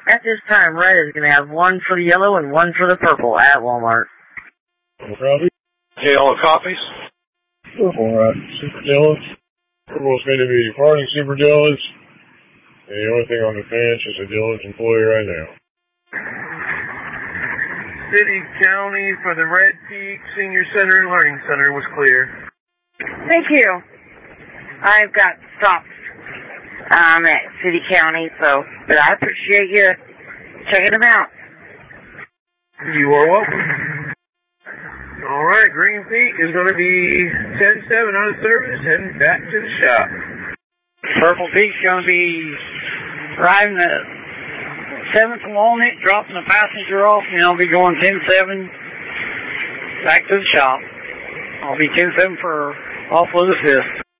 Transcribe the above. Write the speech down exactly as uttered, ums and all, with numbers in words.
At this time, red is going to have one for the yellow and one for the purple at Walmart. Copy. Yellow copies. Purple, right. Super dealers. Purple is going to be departing super dealers. And the only thing on the fence is a dealer's employee right now. City, county for the Red Peak Senior Center and Learning Center was clear. Thank you. I've got stops um, at City, County, so but I appreciate you checking them out. You are welcome. All right, Green Peak is going to be ten seven out of service, heading back to the shop. Purple Peak's going to be riding the seventh Walnut, dropping the passenger off, and I'll be going ten seven back to the shop. I'll be ten seven for off of the fifth.